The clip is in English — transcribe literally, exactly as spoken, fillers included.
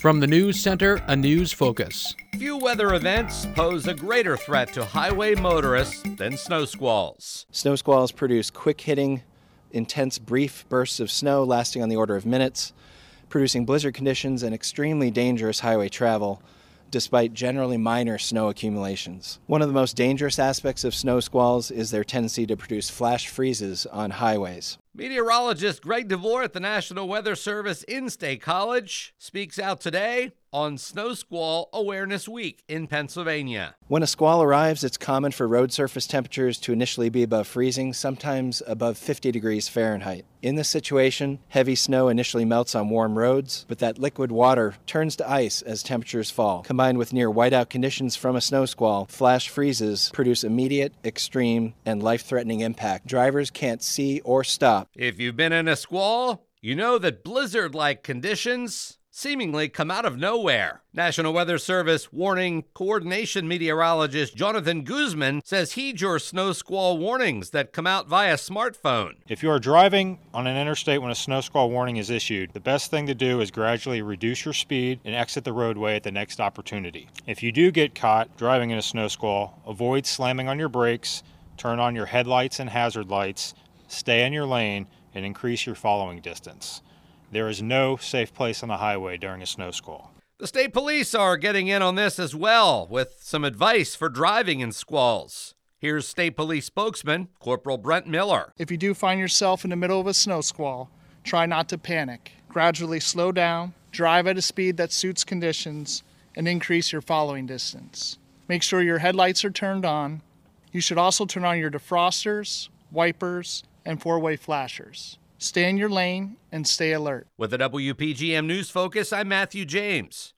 From the News Center, a news focus. Few weather events pose a greater threat to highway motorists than snow squalls. Snow squalls produce quick-hitting, intense, brief bursts of snow lasting on the order of minutes, producing blizzard conditions and extremely dangerous highway travel, despite generally minor snow accumulations. One of the most dangerous aspects of snow squalls is their tendency to produce flash freezes on highways. Meteorologist Greg DeVore at the National Weather Service in State College speaks out today on Snow Squall Awareness Week in Pennsylvania. When a squall arrives, it's common for road surface temperatures to initially be above freezing, sometimes above fifty degrees Fahrenheit. In this situation, heavy snow initially melts on warm roads, but that liquid water turns to ice as temperatures fall. Combined with near whiteout conditions from a snow squall, flash freezes produce immediate, extreme, and life-threatening impact. Drivers can't see or stop. If you've been in a squall, you know that blizzard-like conditions seemingly come out of nowhere. National Weather Service warning coordination meteorologist Jonathan Guzman says heed your snow squall warnings that come out via smartphone. If you are driving on an interstate when a snow squall warning is issued, the best thing to do is gradually reduce your speed and exit the roadway at the next opportunity. If you do get caught driving in a snow squall, avoid slamming on your brakes, turn on your headlights and hazard lights, stay in your lane, and increase your following distance. There is no safe place on the highway during a snow squall. The state police are getting in on this as well with some advice for driving in squalls. Here's State Police spokesman Corporal Brent Miller. If you do find yourself in the middle of a snow squall, try not to panic. Gradually slow down, drive at a speed that suits conditions, and increase your following distance. Make sure your headlights are turned on. You should also turn on your defrosters, wipers, and four-way flashers. Stay in your lane and stay alert. With the W P G M News Focus, I'm Matthew James.